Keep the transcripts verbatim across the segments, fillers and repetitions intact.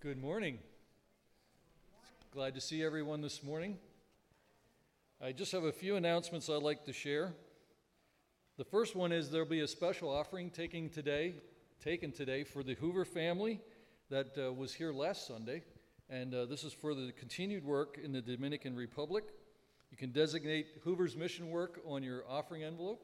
Good morning. Glad to see everyone this morning. I just have a few announcements I'd like to share. The first one is there'll be a special offering taking today, taken today for the Hoover family that uh, was here last Sunday. And uh, this is for the continued work in the Dominican Republic. You can designate Hoover's mission work on your offering envelope.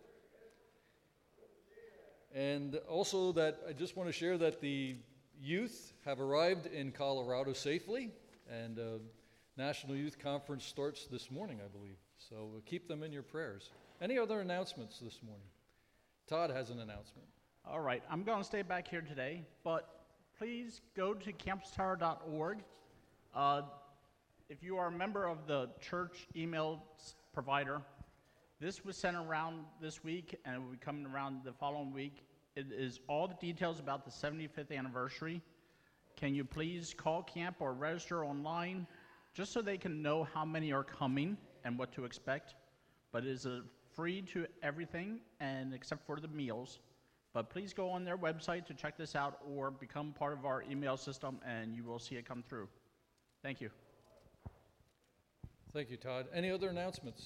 And also that I just want to share that the youth have arrived in Colorado safely, and uh, National Youth Conference starts this morning, I believe. So uh, keep them in your prayers. Any other announcements this morning? Todd has an announcement. All right, I'm going to stay back here today, but please go to campus tower dot org. Uh, if you are a member of the church email provider, this was sent around this week, and it will be coming around the following week. It is all the details about the seventy-fifth anniversary. Can you please call camp or register online, just so they can know how many are coming and what to expect? But it is a free to everything, and except for the meals. But please go on their website to check this out, or become part of our email system, and you will see it come through. Thank you. Thank you, Todd. Any other announcements?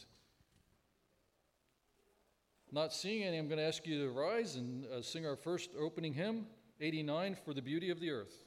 Not seeing any, I'm going to ask you to rise and uh, sing our first opening hymn, eighty-nine, For the Beauty of the Earth.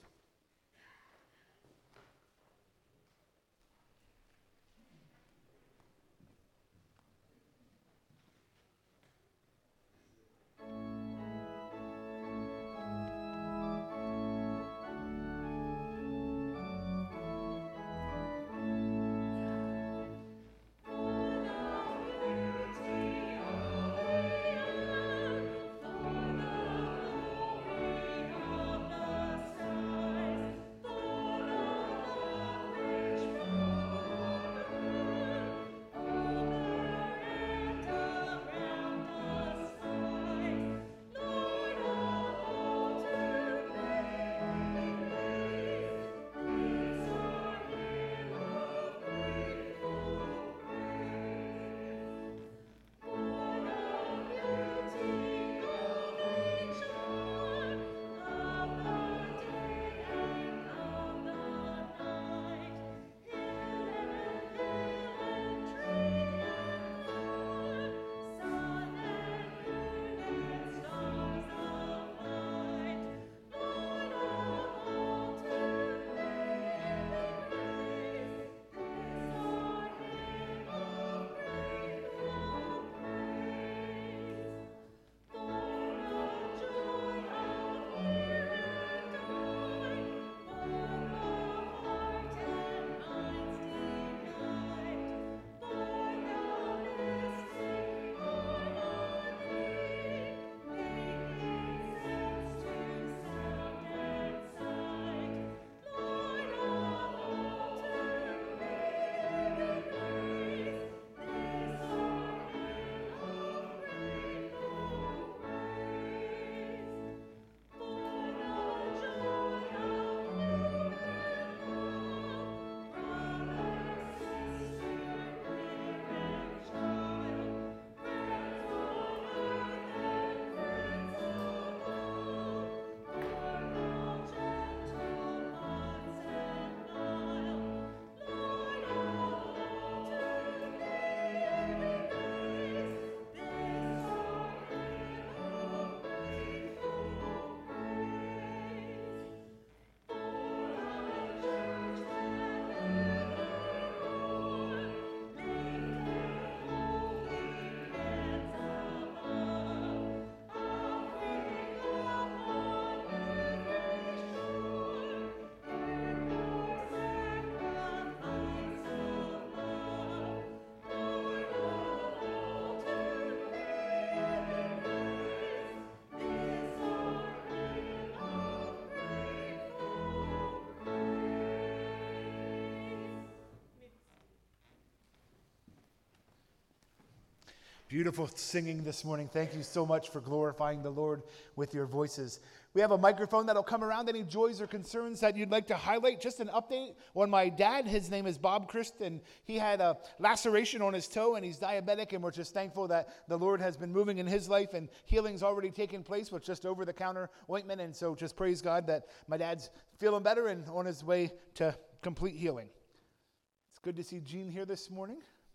Beautiful singing this morning. Thank you so much for glorifying the Lord with your voices. We have a microphone that'll come around. Any joys or concerns that you'd like to highlight? Just an update on my dad. His name is Bob Christ, and he had a laceration on his toe, and he's diabetic, and we're just thankful that the Lord has been moving in his life, and healing's already taken place with just over-the-counter ointment, and so just praise God that my dad's feeling better and on his way to complete healing. It's good to see Jean here this morning.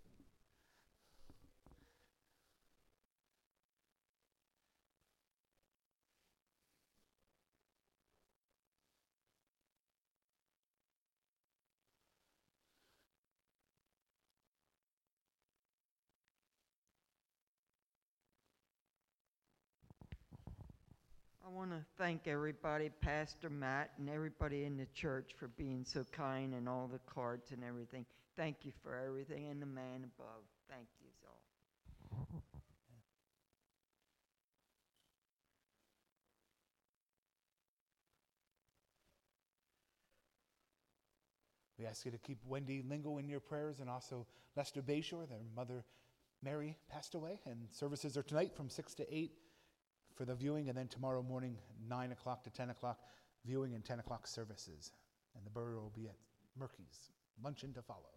I want to thank everybody, Pastor Matt, and everybody in the church for being so kind and all the cards and everything. Thank you for everything, and the man above. Thank you all. We ask you to keep Wendy Lingo in your prayers, and also Lester Bayshore. Their mother, Mary, passed away, and services are tonight from six to eight. For the viewing, and then tomorrow morning, nine o'clock to ten o'clock, viewing and ten o'clock services. And the burial will be at Murky's. Luncheon to follow.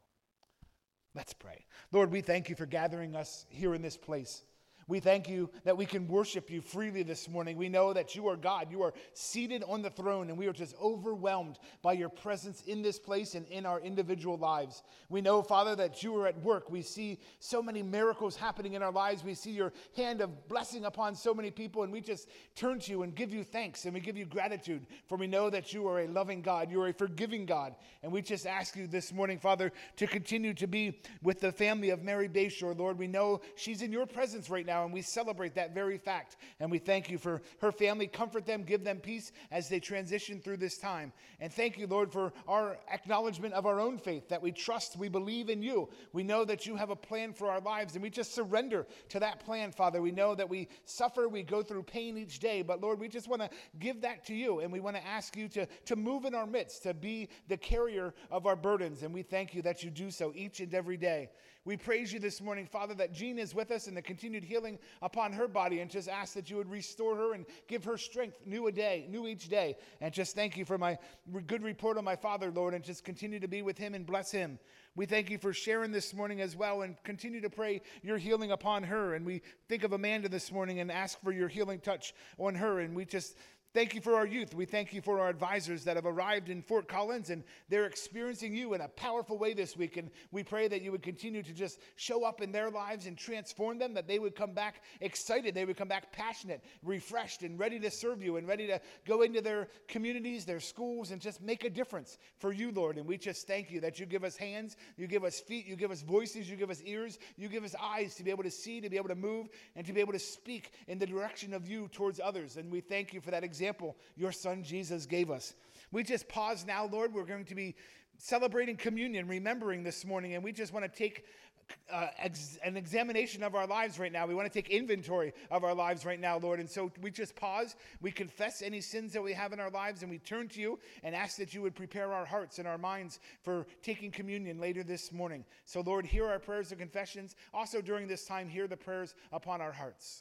Let's pray. Lord, we thank you for gathering us here in this place. We thank you that we can worship you freely this morning. We know that you are God. You are seated on the throne, and we are just overwhelmed by your presence in this place and in our individual lives. We know, Father, that you are at work. We see so many miracles happening in our lives. We see your hand of blessing upon so many people, and we just turn to you and give you thanks, and we give you gratitude, for we know that you are a loving God. You are a forgiving God, and we just ask you this morning, Father, to continue to be with the family of Mary Bayshore. Lord, we know she's in your presence right now, and we celebrate that very fact. And we thank you for her family. Comfort them, give them peace as they transition through this time. And thank you, Lord, for our acknowledgement of our own faith, that we trust, we believe in you. We know that you have a plan for our lives, and we just surrender to that plan, Father. We know that we suffer, we go through pain each day, but Lord, we just want to give that to you, and we want to ask you to, to move in our midst, to be the carrier of our burdens, and we thank you that you do so each and every day. We praise you this morning, Father, that Jean is with us and the continued healing upon her body, and just ask that you would restore her and give her strength new a day, new each day. And just thank you for my good report on my father, Lord, and just continue to be with him and bless him. We thank you for Sharon this morning as well, and continue to pray your healing upon her. And we think of Amanda this morning and ask for your healing touch on her. And we just thank you for our youth. We thank you for our advisors that have arrived in Fort Collins, and they're experiencing you in a powerful way this week. And we pray that you would continue to just show up in their lives and transform them, that they would come back excited. They would come back passionate, refreshed, and ready to serve you, and ready to go into their communities, their schools, and just make a difference for you, Lord. And we just thank you that you give us hands, you give us feet, you give us voices, you give us ears, you give us eyes to be able to see, to be able to move, and to be able to speak in the direction of you towards others. And we thank you for that example your son Jesus gave us. We just pause now, Lord. We're going to be celebrating communion, remembering this morning, and we just want to take uh, ex- an examination of our lives right now. We want to take inventory of our lives right now, Lord. And so we just pause. We confess any sins that we have in our lives, and we turn to you and ask that you would prepare our hearts and our minds for taking communion later this morning. So, Lord, hear our prayers and confessions. Also, during this time, hear the prayers upon our hearts.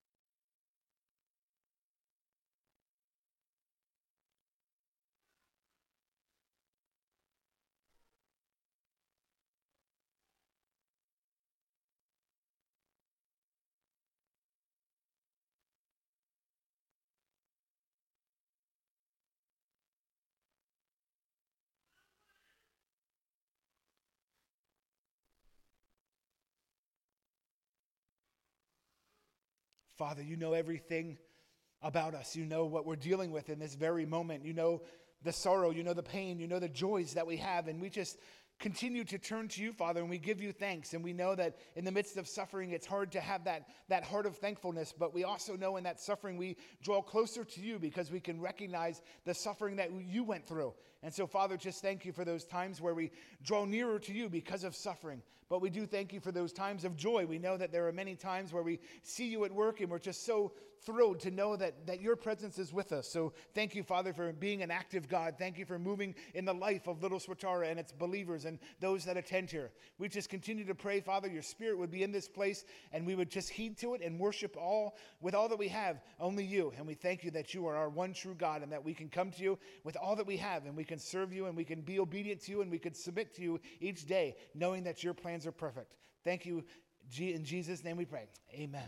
Father, you know everything about us. You know what we're dealing with in this very moment. You know the sorrow, you know the pain, you know the joys that we have. And we just continue to turn to you, Father, and we give you thanks. And we know that in the midst of suffering, it's hard to have that, that heart of thankfulness. But we also know in that suffering, we draw closer to you because we can recognize the suffering that you went through. And so, Father, just thank you for those times where we draw nearer to you because of suffering. But we do thank you for those times of joy. We know that there are many times where we see you at work and we're just so thrilled to know that, that your presence is with us. So thank you, Father, for being an active God. Thank you for moving in the life of Little Swatara and its believers and those that attend here. We just continue to pray, Father, your Spirit would be in this place and we would just heed to it and worship all with all that we have, only you. And we thank you that you are our one true God and that we can come to you with all that we have and we can serve you and we can be obedient to you and we can submit to you each day, knowing that your plans are perfect. Thank you. In Jesus' name we pray. Amen.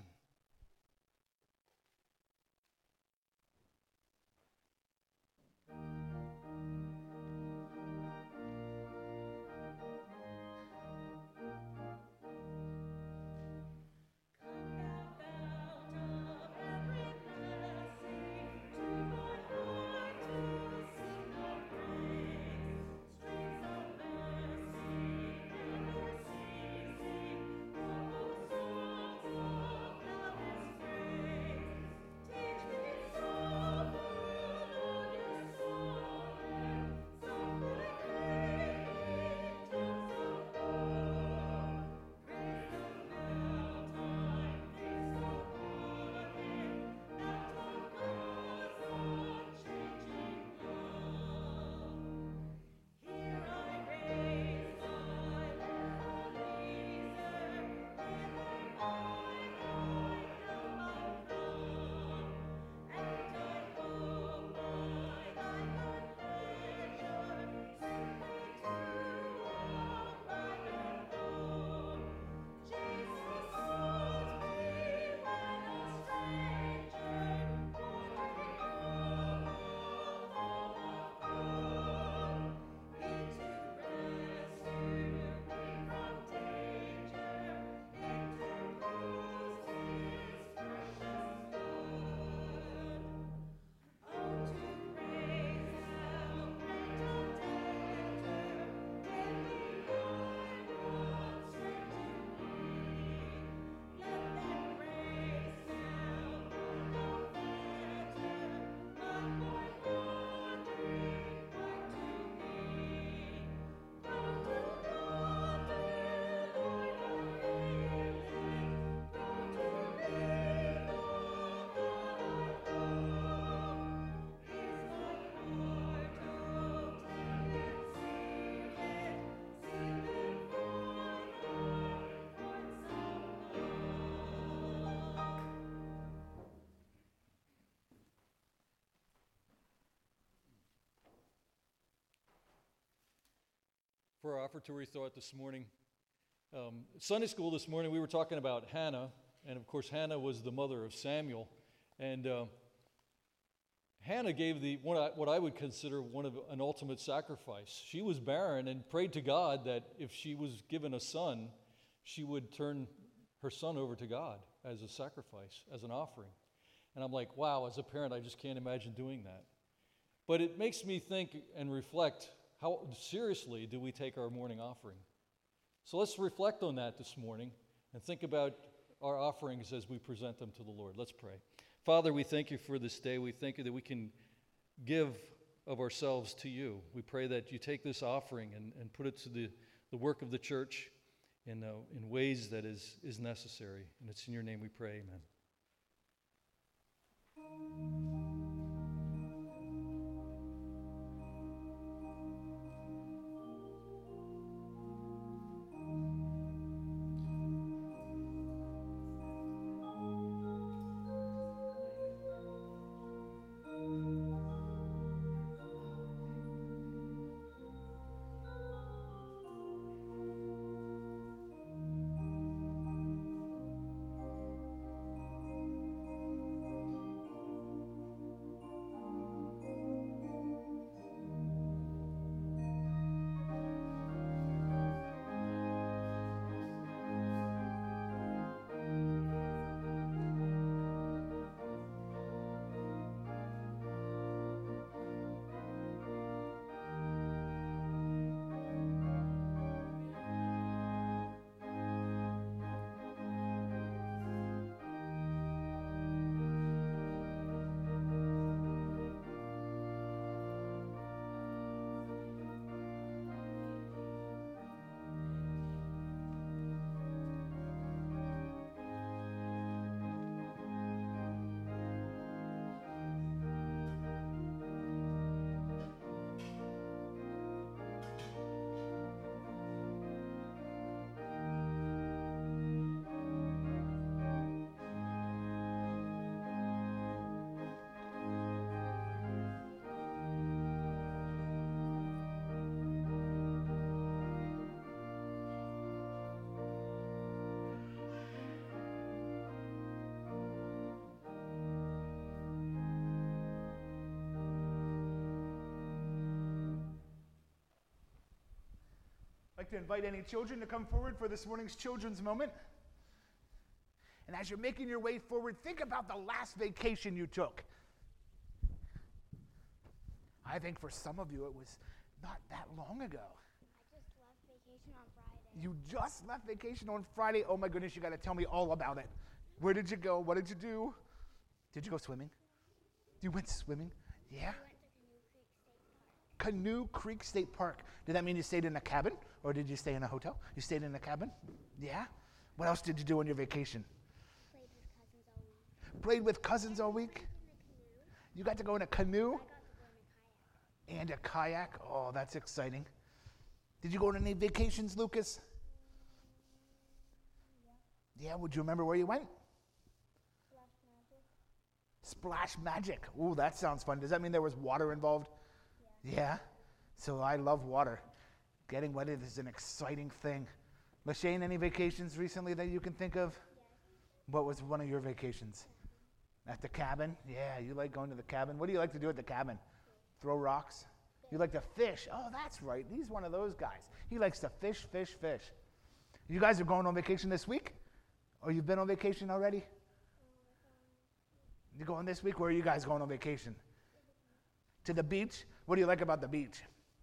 For our offertory thought this morning, um, Sunday school this morning, we were talking about Hannah, and of course, Hannah was the mother of Samuel, and uh, Hannah gave the what I, what I would consider one of an ultimate sacrifice. She was barren and prayed to God that if she was given a son, she would turn her son over to God as a sacrifice, as an offering. And I'm like, wow, as a parent, I just can't imagine doing that. But it makes me think and reflect, how seriously do we take our morning offering? So let's reflect on that this morning and think about our offerings as we present them to the Lord. Let's pray. Father, we thank you for this day. We thank you that we can give of ourselves to you. We pray that you take this offering and, and put it to the, the work of the church in, uh, in ways that is, is necessary. And it's in your name we pray, amen. like to invite any children to come forward for this morning's children's moment. And as you're making your way forward, think about the last vacation you took. I think for some of you it was not that long ago. I just left vacation on Friday. You just left vacation on Friday. Oh my goodness, you got to tell me all about it. Where did you go? What did you do? Did you go swimming? You went swimming? Yeah. We went to Canoe Creek State Park. Canoe Creek State Park. Did that mean you stayed in a cabin or did you stay in a hotel? You stayed in a cabin? Yeah. What else did you do on your vacation? Played with cousins all week. Played with cousins all week? In the canoe. You got to go in a canoe I got to go in a kayak. and a kayak. Oh, that's exciting. Did you go on any vacations, Lucas? Yeah. Would you remember where you went? Splash Splash Magic. Magic. Ooh, that sounds fun. Does that mean there was water involved? Yeah. Yeah. So I love water. Getting wet is an exciting thing. LaShane, any vacations recently that you can think of? Yeah. What was one of your vacations? At the cabin? Yeah, you like going to the cabin. What do you like to do at the cabin? Throw rocks? You like to fish? Oh, that's right. He's one of those guys. He likes to fish, fish, fish. You guys are going on vacation this week? Or you've been on vacation already? You're going this week? Where are you guys going on vacation? To the beach? What do you like about the beach?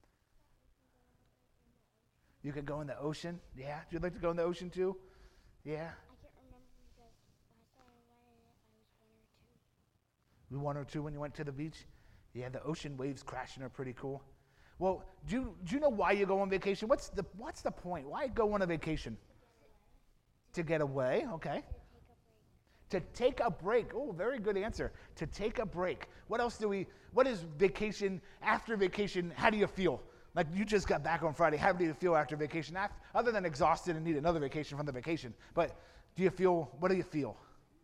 You can go in the ocean? Yeah? Do you like to go in the ocean too? Yeah? I can't remember because last time I went in it, I was one or two. You one or two when you went to the beach? Yeah, the ocean waves crashing are pretty cool. Well, do you, do you know why you go on vacation? What's the, what's the point? Why go on a vacation? To get away, okay. To take a break. To take a break. Oh, very good answer. To take a break. What else do we, what is vacation, after vacation, how do you feel? Like you just got back on Friday. How do you feel after vacation? After, other than exhausted and need another vacation from the vacation. But do you feel, what do you feel?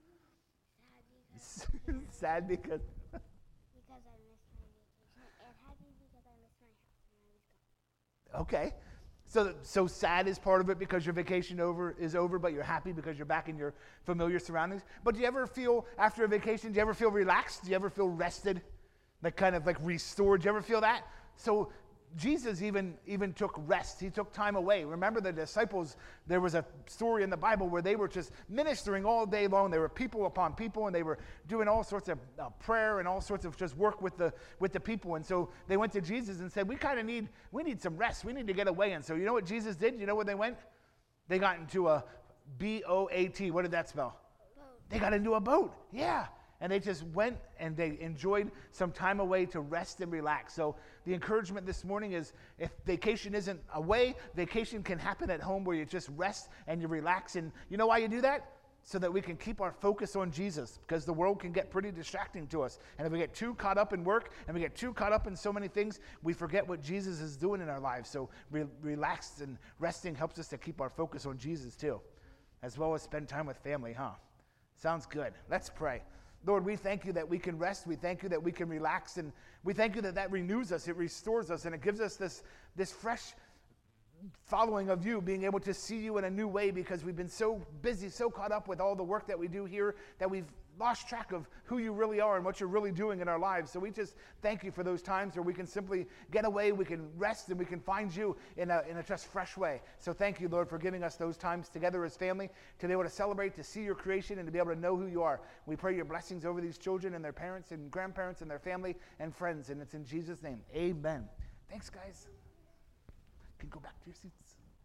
Sad because, Sad because, because I missed my vacation. And happy because I missed my house and I was gone. okay. So, so sad is part of it because your vacation over is over, but you're happy because you're back in your familiar surroundings. But do you ever feel, after a vacation, do you ever feel relaxed? Do you ever feel rested? Like kind of like restored? Do you ever feel that? So Jesus even, even took rest. He took time away. Remember the disciples, there was a story in the Bible where they were just ministering all day long. There were people upon people, and they were doing all sorts of uh, prayer and all sorts of just work with the with the people. And so they went to Jesus and said, we kind of need, we need some rest. We need to get away. And so you know what Jesus did? You know where they went? They got into a B O A T. What did that spell? Boat. They got into a boat. Yeah. And they just went and they enjoyed some time away to rest and relax. So the encouragement this morning is if vacation isn't away, vacation can happen at home where you just rest and you relax. And you know why you do that? So that we can keep our focus on Jesus, because the world can get pretty distracting to us. And if we get too caught up in work and we get too caught up in so many things, we forget what Jesus is doing in our lives. So re- relaxed and resting helps us to keep our focus on Jesus too, as well as spend time with family, huh? Sounds good. Let's pray. Lord, we thank you that we can rest. We thank you that we can relax. And we thank you that that renews us. It restores us. And it gives us this, this fresh following of you, being able to see you in a new way, because we've been so busy, so caught up with all the work that we do here that we've lost track of who you really are and what you're really doing in our lives. So we just thank you for those times where we can simply get away, we can rest, and we can find you in a, in a just fresh way. So thank you, Lord, for giving us those times together as family to be able to celebrate, to see your creation, and to be able to know who you are. We pray your blessings over these children and their parents and grandparents and their family and friends, and it's in Jesus' name. Amen. Thanks, guys. You can go back to your seats.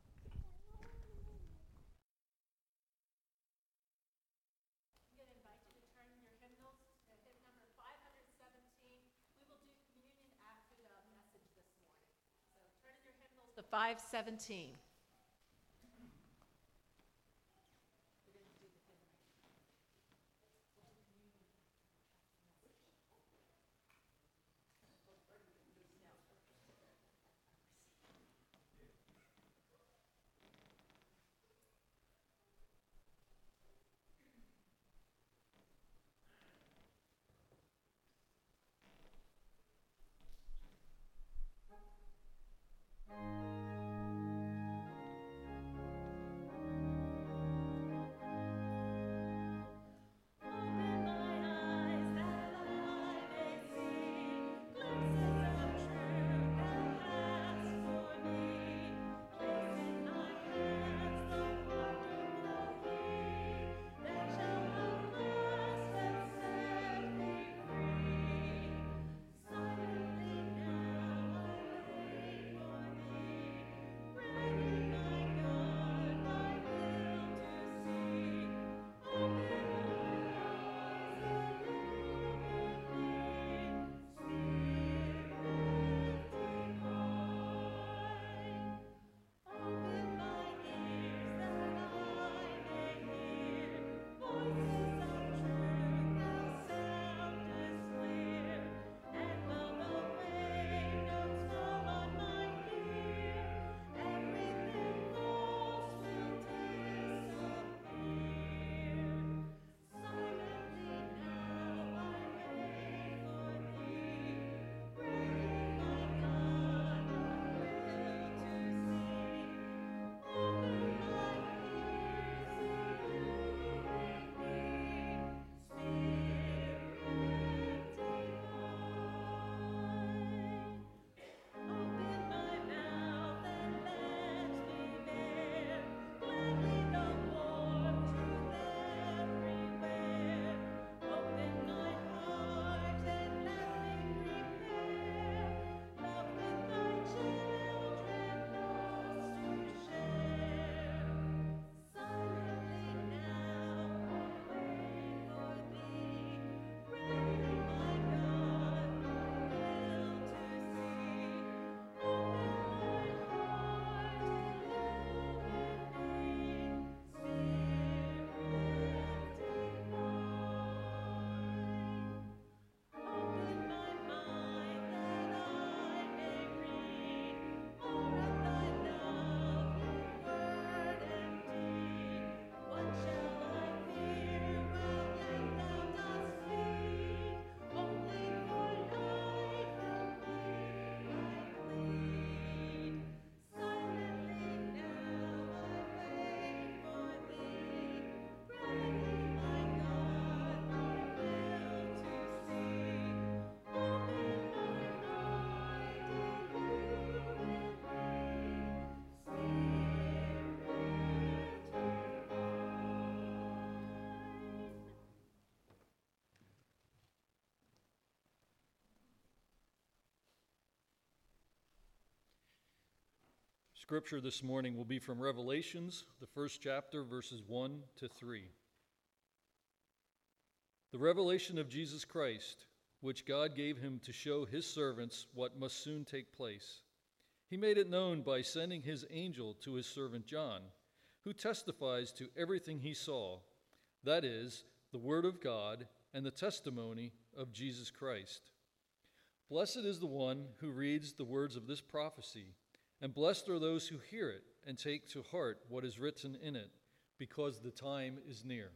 The five seventeen. scripture this morning will be from Revelations, the first chapter, verses one to three. The revelation of Jesus Christ, which God gave him to show his servants what must soon take place. He made it known by sending his angel to his servant John, who testifies to everything he saw, that is, the word of God and the testimony of Jesus Christ. Blessed is the one who reads the words of this prophecy, and blessed are those who hear it and take to heart what is written in it, because the time is near.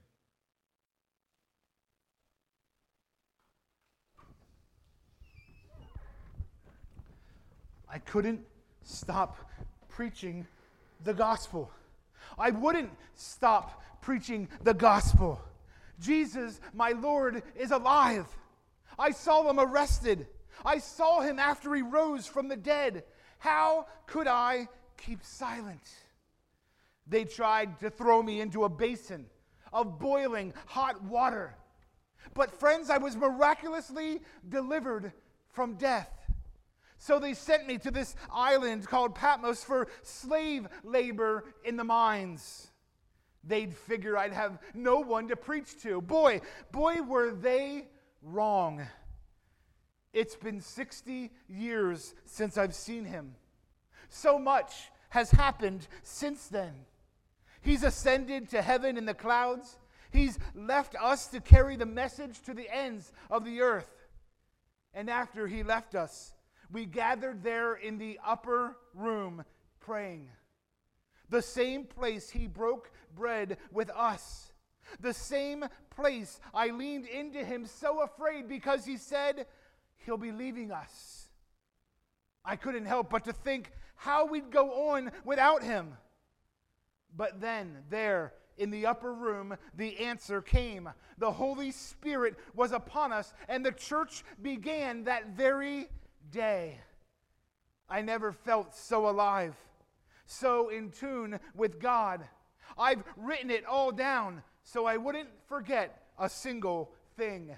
I couldn't stop preaching the gospel. I wouldn't stop preaching the gospel. Jesus, my Lord, is alive. I saw him arrested. I saw him after he rose from the dead. How could I keep silent? They tried to throw me into a basin of boiling hot water. But friends, I was miraculously delivered from death. So they sent me to this island called Patmos for slave labor in the mines. They'd figure I'd have no one to preach to. Boy, boy, were they wrong. It's been sixty years since I've seen him. So much has happened since then. He's ascended to heaven in the clouds. He's left us to carry the message to the ends of the earth. And after he left us, we gathered there in the upper room praying. The same place he broke bread with us. The same place I leaned into him so afraid because he said he'll be leaving us. I couldn't help but to think how we'd go on without him. But then there in the upper room, the answer came. The Holy Spirit was upon us, and the church began that very day. I never felt so alive, so in tune with God. I've written it all down so I wouldn't forget a single thing.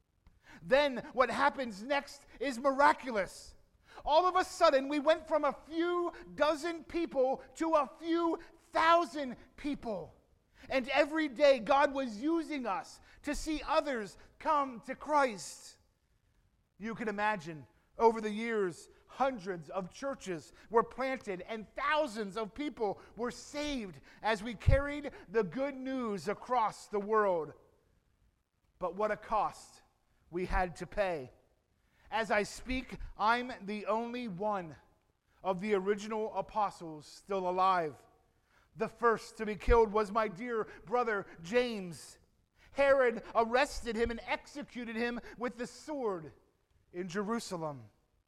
Then what happens next is miraculous. All of a sudden, we went from a few dozen people to a few thousand people. And every day, God was using us to see others come to Christ. You can imagine, over the years, hundreds of churches were planted and thousands of people were saved as we carried the good news across the world. But what a cost we had to pay. As I speak, I'm the only one of the original apostles still alive. The first to be killed was my dear brother James. Herod arrested him and executed him with the sword in Jerusalem.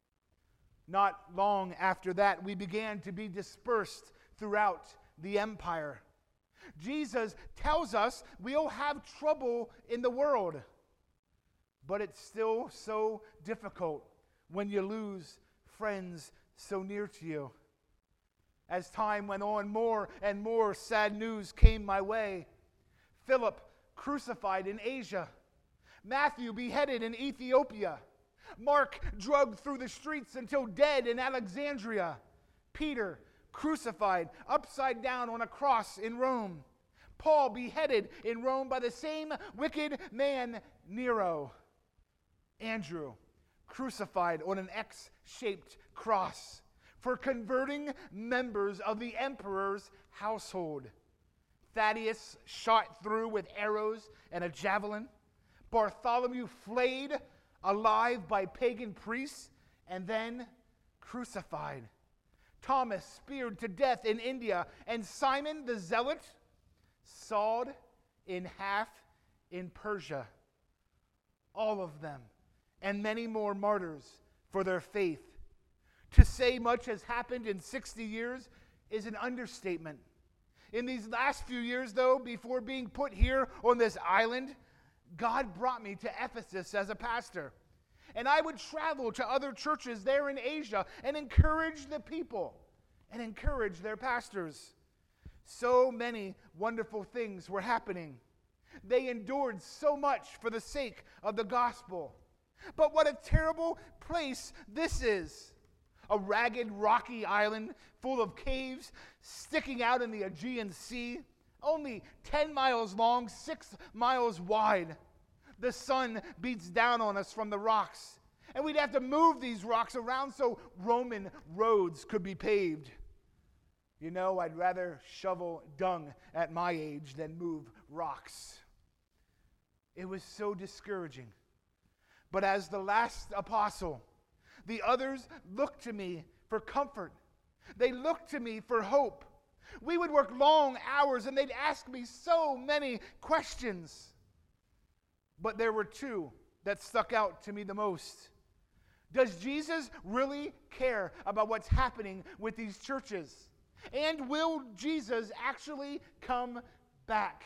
Not long after that, we began to be dispersed throughout the empire. Jesus tells us we'll have trouble in the world, but it's still so difficult when you lose friends so near to you. As time went on, more and more sad news came my way. Philip crucified in Asia. Matthew beheaded in Ethiopia. Mark dragged through the streets until dead in Alexandria. Peter crucified upside down on a cross in Rome. Paul beheaded in Rome by the same wicked man, Nero. Andrew crucified on an X-shaped cross for converting members of the emperor's household. Thaddeus shot through with arrows and a javelin. Bartholomew flayed alive by pagan priests and then crucified. Thomas speared to death in India, and Simon the Zealot sawed in half in Persia. All of them, and many more martyrs for their faith. To say much has happened in sixty years is an understatement. In these last few years, though, before being put here on this island, God brought me to Ephesus as a pastor. And I would travel to other churches there in Asia and encourage the people and encourage their pastors. So many wonderful things were happening. They endured so much for the sake of the gospel. But what a terrible place this is. a ragged, rocky island full of caves sticking out in the Aegean Sea, only ten miles long, six miles wide. The sun beats down on us from the rocks, and we'd have to move these rocks around so Roman roads could be paved. You know, I'd rather shovel dung at my age than move rocks. It was so discouraging. But as the last apostle, the others looked to me for comfort. They looked to me for hope. We would work long hours and they'd ask me so many questions. But there were two that stuck out to me the most. Does Jesus really care about what's happening with these churches? And will Jesus actually come back?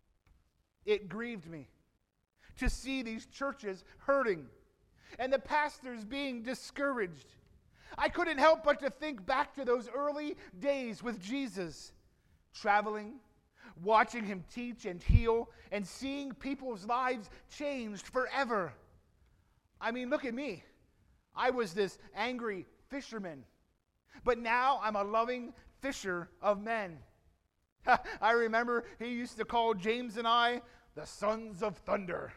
It grieved me to see these churches hurting and the pastors being discouraged. I couldn't help but to think back to those early days with Jesus, traveling, watching him teach and heal, and seeing people's lives changed forever. I mean, look at me. I was this angry fisherman, but now I'm a loving fisher of men. I remember he used to call James and I the sons of thunder.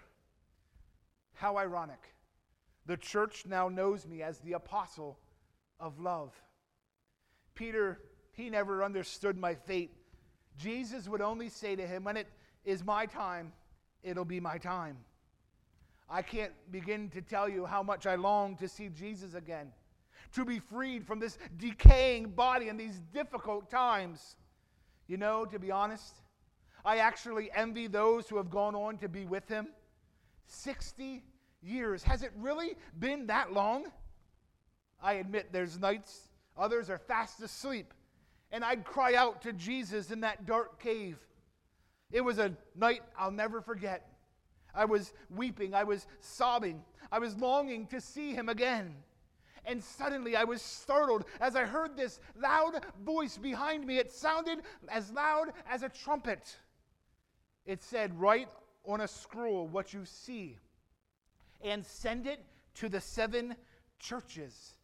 How ironic. The church now knows me as the apostle of love. Peter, he never understood my fate. Jesus would only say to him, when it is my time, it'll be my time. I can't begin to tell you how much I long to see Jesus again, to be freed from this decaying body in these difficult times. You know, to be honest, I actually envy those who have gone on to be with him. sixty years. Has it really been that long? I admit there's nights others are fast asleep, and I'd cry out to Jesus in that dark cave. It was a night I'll never forget. I was weeping, I was sobbing, I was longing to see him again. And suddenly I was startled as I heard this loud voice behind me. It sounded as loud as a trumpet. It said, "Write on a scroll what you see and send it to the seven churches."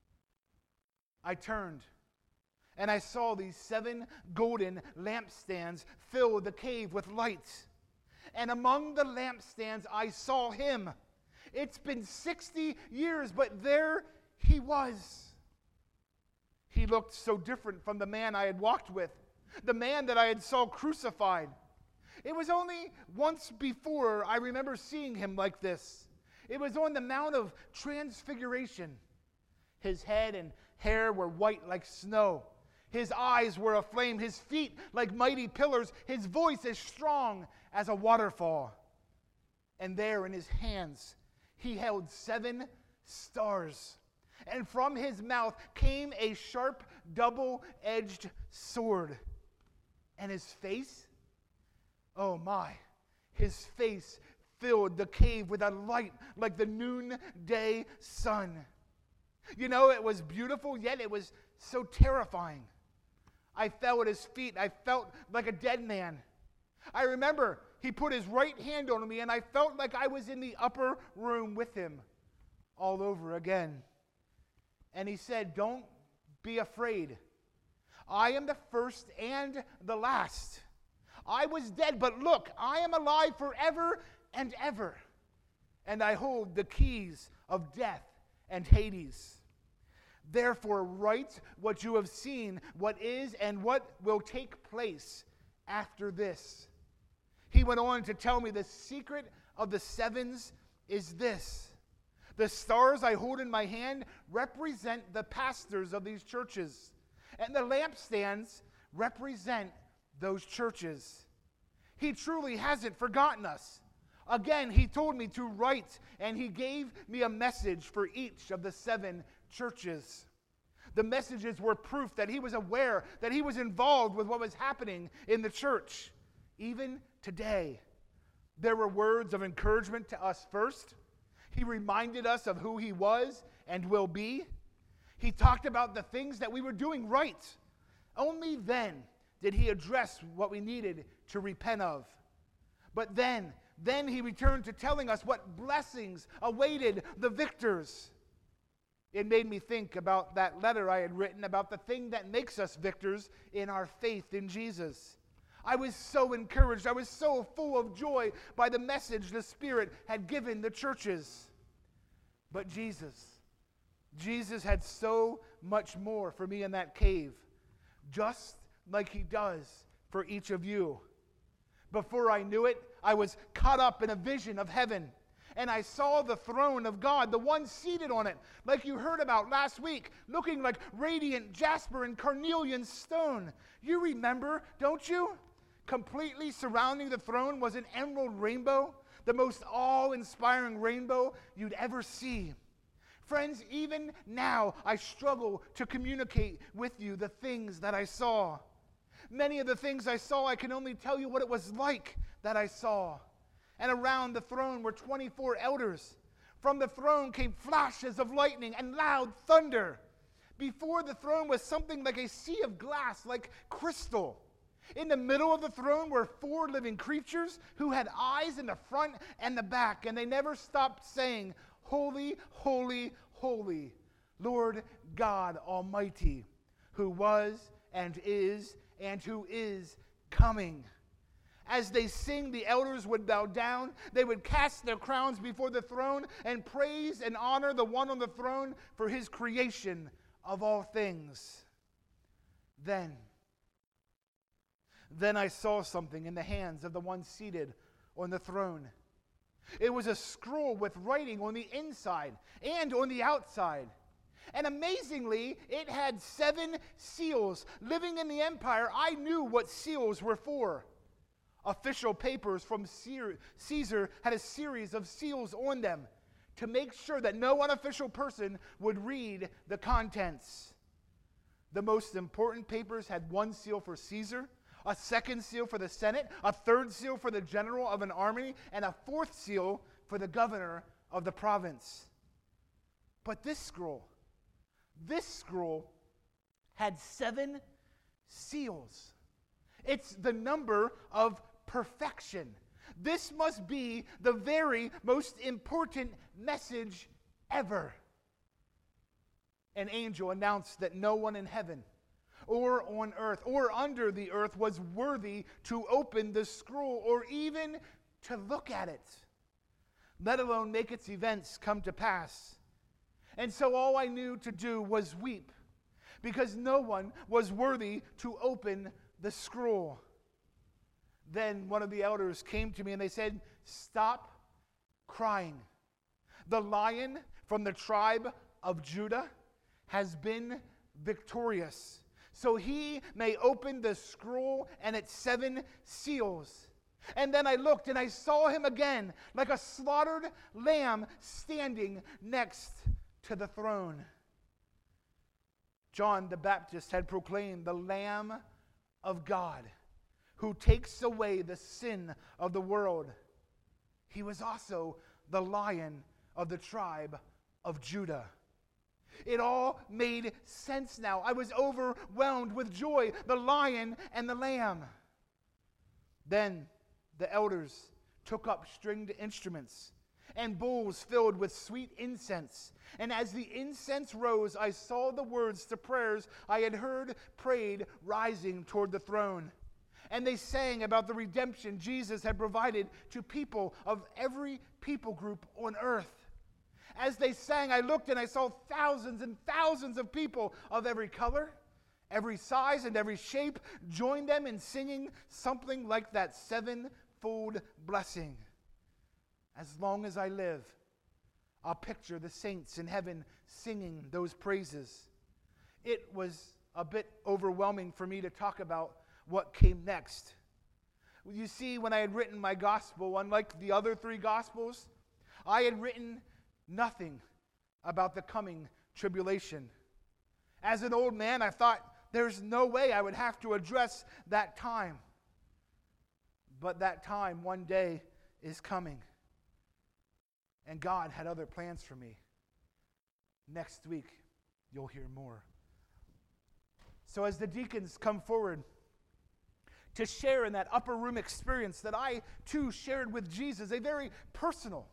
I turned, and I saw these seven golden lampstands fill the cave with light. And among the lampstands, I saw him. It's been sixty years, but there he was. He looked so different from the man I had walked with, the man that I had saw crucified. It was only once before I remember seeing him like this. It was on the Mount of Transfiguration. His head and hair were white like snow. His eyes were aflame, his feet like mighty pillars, his voice as strong as a waterfall. And there in his hands he held seven stars. And from his mouth came a sharp, double-edged sword. And his face, oh my, his face filled the cave with a light like the noonday sun. You know, it was beautiful, yet it was so terrifying. I fell at his feet. I felt like a dead man. I remember he put his right hand on me, and I felt like I was in the upper room with him all over again. And he said, "Don't be afraid. I am the first and the last. I was dead, but look, I am alive forever and ever. And I hold the keys of death and Hades. Therefore, write what you have seen, what is and what will take place after this." He went on to tell me the secret of the sevens is this. The stars I hold in my hand represent the pastors of these churches, and the lampstands represent those churches. He truly hasn't forgotten us. Again, he told me to write, and he gave me a message for each of the seven churches. The messages were proof that he was aware, that he was involved with what was happening in the church. Even today, there were words of encouragement to us first. He reminded us of who he was and will be. He talked about the things that we were doing right. Only then did he address what we needed to repent of. But then, then he returned to telling us what blessings awaited the victors. It made me think about that letter I had written about the thing that makes us victors in our faith in Jesus. I was so encouraged. I was so full of joy by the message the Spirit had given the churches. But Jesus, Jesus had so much more for me in that cave, just like he does for each of you. Before I knew it, I was caught up in a vision of heaven. And I saw the throne of God, the one seated on it, like you heard about last week, looking like radiant jasper and carnelian stone. You remember, don't you? Completely surrounding the throne was an emerald rainbow, the most awe-inspiring rainbow you'd ever see. Friends, even now I struggle to communicate with you the things that I saw. Many of the things I saw, I can only tell you what it was like that I saw. And around the throne were twenty-four elders. From the throne came flashes of lightning and loud thunder. Before the throne was something like a sea of glass, like crystal. In the middle of the throne were four living creatures who had eyes in the front and the back, and they never stopped saying, "Holy, holy, holy, Lord God Almighty, who was and is and who is coming." As they sing, the elders would bow down. They would cast their crowns before the throne and praise and honor the one on the throne for his creation of all things. Then, then I saw something in the hands of the one seated on the throne. It was a scroll with writing on the inside and on the outside. And amazingly, it had seven seals. Living in the empire, I knew what seals were for. Official papers from Caesar had a series of seals on them to make sure that no unofficial person would read the contents. The most important papers had one seal for Caesar, a second seal for the Senate, a third seal for the general of an army, and a fourth seal for the governor of the province. But this scroll, this scroll had seven seals. It's the number of perfection. This must be the very most important message ever. An angel announced that no one in heaven or on earth or under the earth was worthy to open the scroll or even to look at it, let alone make its events come to pass. And so all I knew to do was weep, because no one was worthy to open the scroll. Then one of the elders came to me and they said, "Stop crying. The Lion from the tribe of Judah has been victorious, so he may open the scroll and its seven seals." And then I looked and I saw him again, like a slaughtered lamb standing next to the throne. John the Baptist had proclaimed the Lamb of God who takes away the sin of the world. He was also the Lion of the tribe of Judah. It all made sense now. I was overwhelmed with joy, the Lion and the Lamb. Then the elders took up stringed instruments and bowls filled with sweet incense. And as the incense rose, I saw the words to prayers I had heard prayed rising toward the throne. And they sang about the redemption Jesus had provided to people of every people group on earth. As they sang, I looked and I saw thousands and thousands of people of every color, every size, and every shape join them in singing something like that sevenfold blessing. As long as I live, I'll picture the saints in heaven singing those praises. It was a bit overwhelming for me to talk about what came next. You see, when I had written my gospel, unlike the other three gospels, I had written nothing about the coming tribulation. As an old man, I thought there's no way I would have to address that time. But that time one day is coming. And God had other plans for me. Next week, you'll hear more. So as the deacons come forward to share in that upper room experience that I too shared with Jesus, a very personal,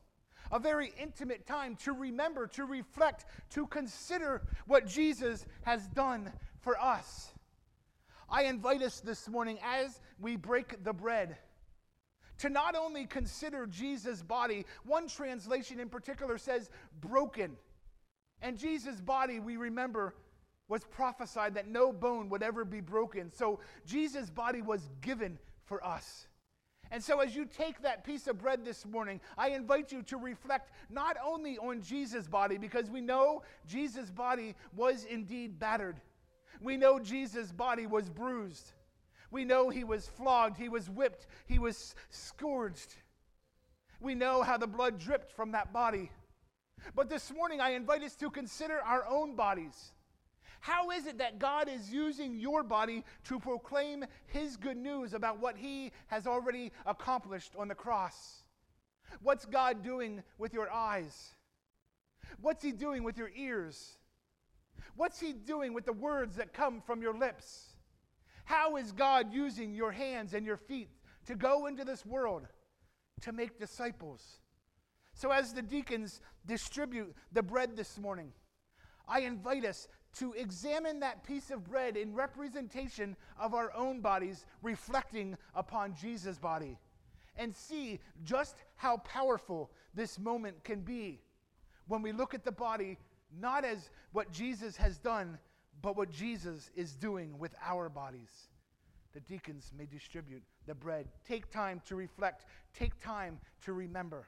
a very intimate time to remember, to reflect, to consider what Jesus has done for us. I invite us this morning as we break the bread to not only consider Jesus' body. One translation in particular says broken. And Jesus' body, we remember, was prophesied that no bone would ever be broken. So Jesus' body was given for us. And so as you take that piece of bread this morning, I invite you to reflect not only on Jesus' body, because we know Jesus' body was indeed battered. We know Jesus' body was bruised. We know he was flogged, he was whipped, he was scourged. We know how the blood dripped from that body. But this morning I invite us to consider our own bodies. How is it that God is using your body to proclaim his good news about what he has already accomplished on the cross? What's God doing with your eyes? What's he doing with your ears? What's he doing with the words that come from your lips? How is God using your hands and your feet to go into this world to make disciples? So as the deacons distribute the bread this morning, I invite us to examine that piece of bread in representation of our own bodies, reflecting upon Jesus' body, and see just how powerful this moment can be when we look at the body not as what Jesus has done, but what Jesus is doing with our bodies. The deacons may distribute the bread. Take time to reflect. Take time to remember.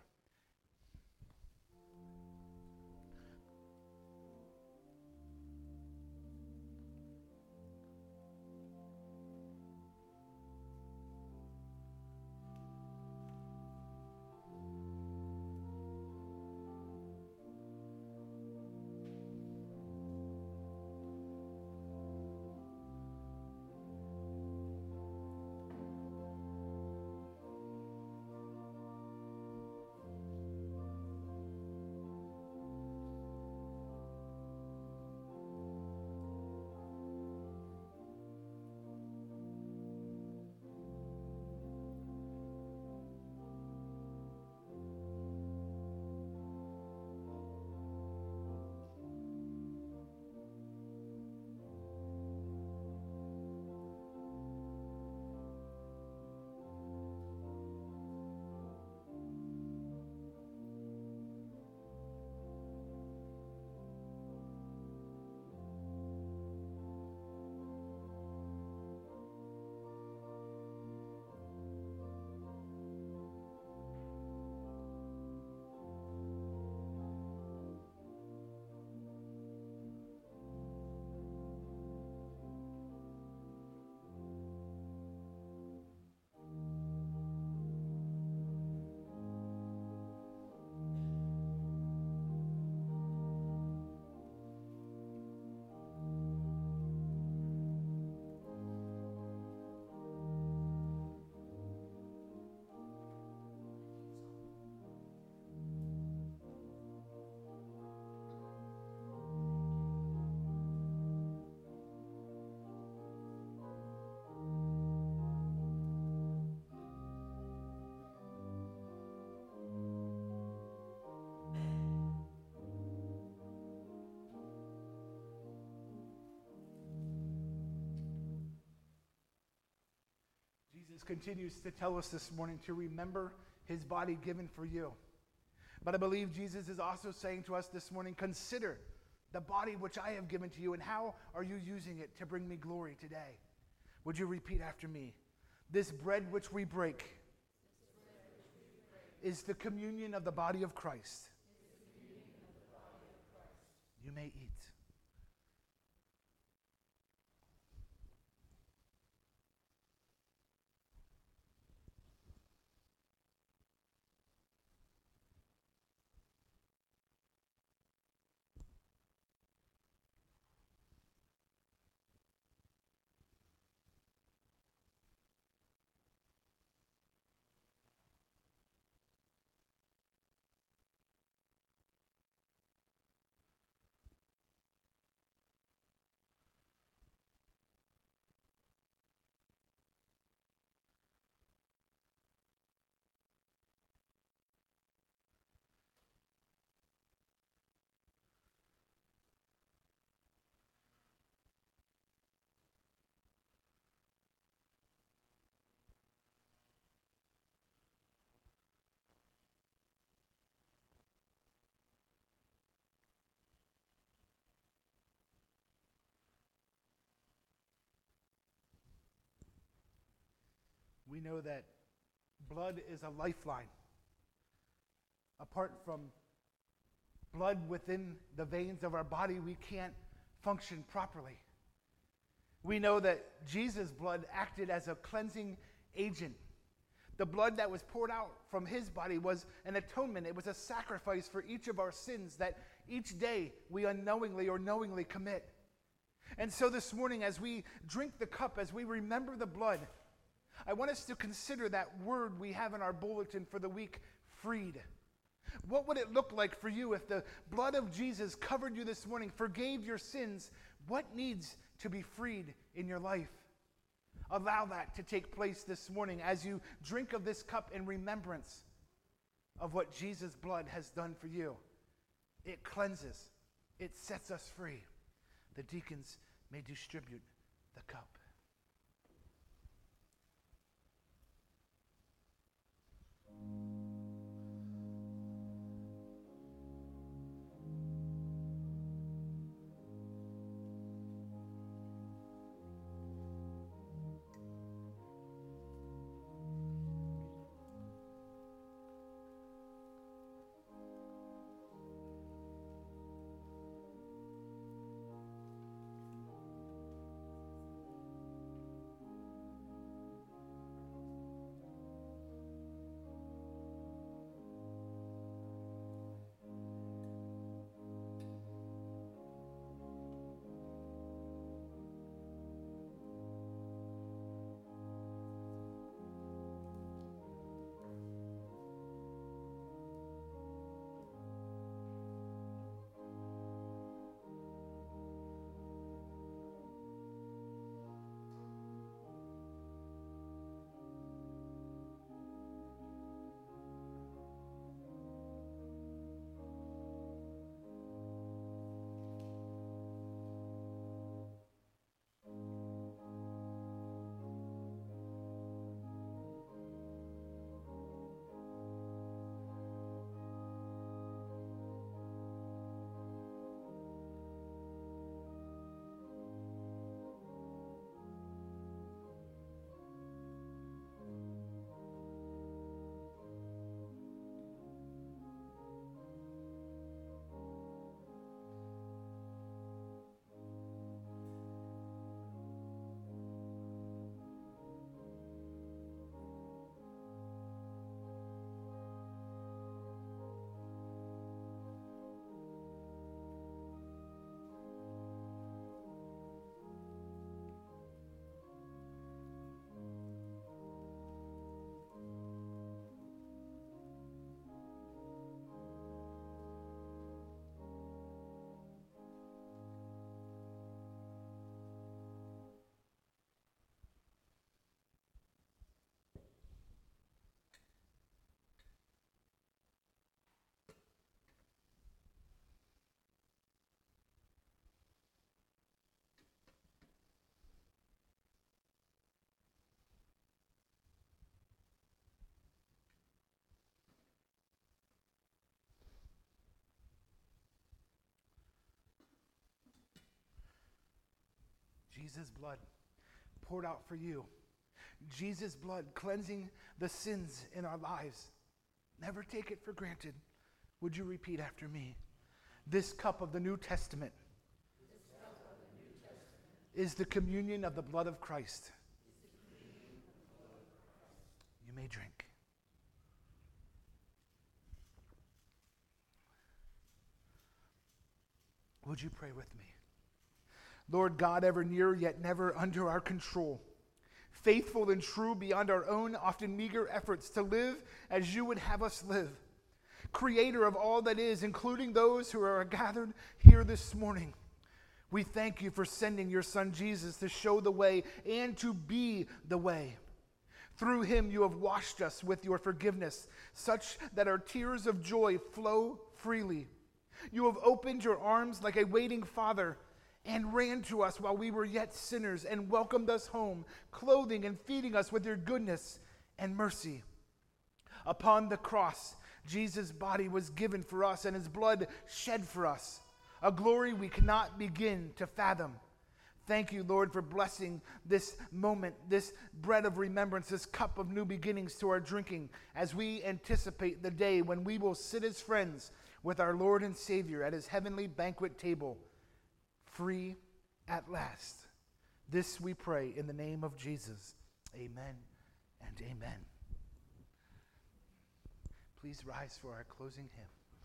Jesus continues to tell us this morning to remember his body given for you. But I believe Jesus is also saying to us this morning, consider the body which I have given to you, and how are you using it to bring me glory today? Would you repeat after me? This bread which we break is the communion of the body of Christ. You may eat. We know that blood is a lifeline. Apart from blood within the veins of our body, we can't function properly. We know that Jesus' blood acted as a cleansing agent. The blood that was poured out from his body was an atonement. It was a sacrifice for each of our sins that each day we unknowingly or knowingly commit. And so this morning, as we drink the cup, as we remember the blood, I want us to consider that word we have in our bulletin for the week, freed. What would it look like for you if the blood of Jesus covered you this morning, forgave your sins? What needs to be freed in your life? Allow that to take place this morning as you drink of this cup in remembrance of what Jesus' blood has done for you. It cleanses. It sets us free. The deacons may distribute the cup. Jesus' blood poured out for you. Jesus' blood cleansing the sins in our lives. Never take it for granted. Would you repeat after me? This cup of the New Testament, of the New Testament is the communion of the blood of Christ. You may drink. Would you pray with me? Lord God, ever near yet never under our control, faithful and true beyond our own often meager efforts to live as you would have us live, creator of all that is, including those who are gathered here this morning, we thank you for sending your Son Jesus to show the way and to be the way. Through him you have washed us with your forgiveness, such that our tears of joy flow freely. You have opened your arms like a waiting father and ran to us while we were yet sinners and welcomed us home, clothing and feeding us with your goodness and mercy. Upon the cross, Jesus' body was given for us and his blood shed for us, a glory we cannot begin to fathom. Thank you, Lord, for blessing this moment, this bread of remembrance, this cup of new beginnings to our drinking, as we anticipate the day when we will sit as friends with our Lord and Savior at his heavenly banquet table, free at last. This we pray in the name of Jesus. Amen and amen. Please rise for our closing hymn.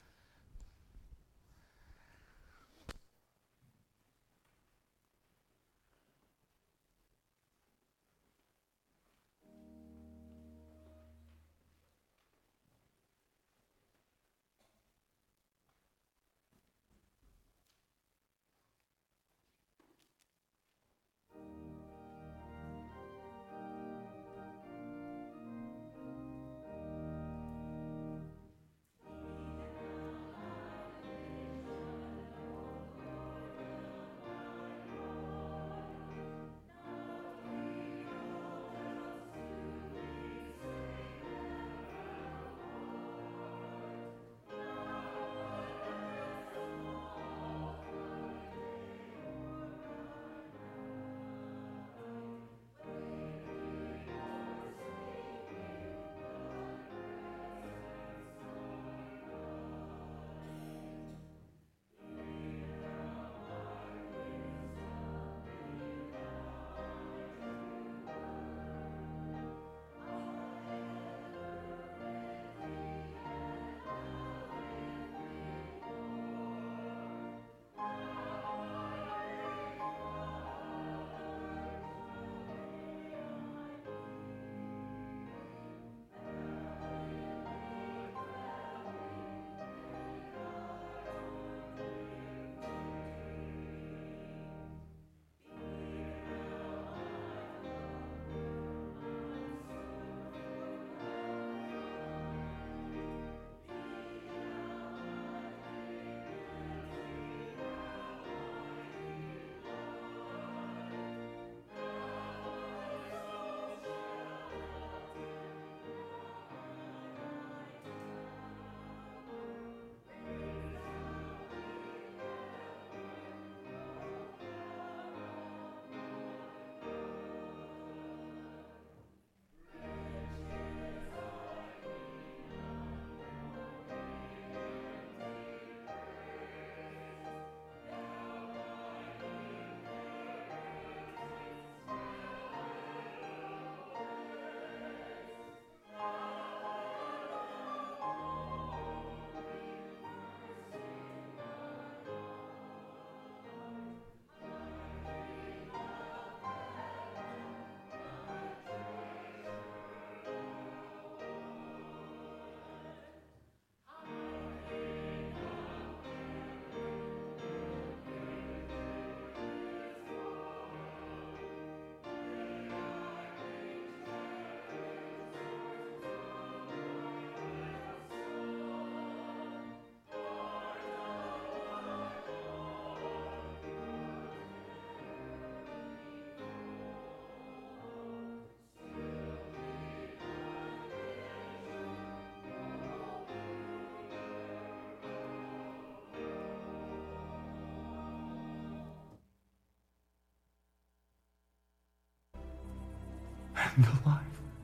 and alive.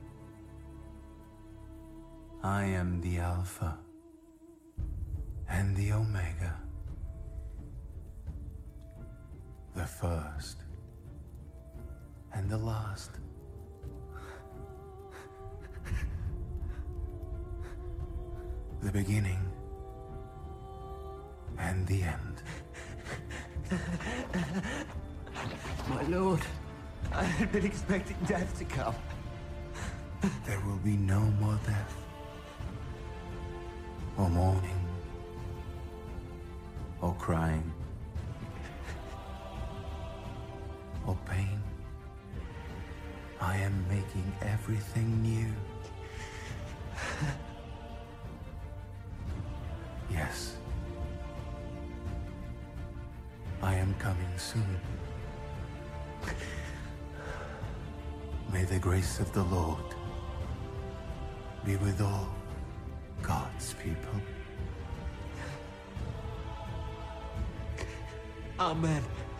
I am the Alpha and the Omega, the first and the last. The beginning and the end. My lord, I had been expecting death to come. There will be no more death, or mourning, or crying, or pain. I am making everything new. Yes, I am coming soon. May the grace of the Lord be with all God's people. Amen.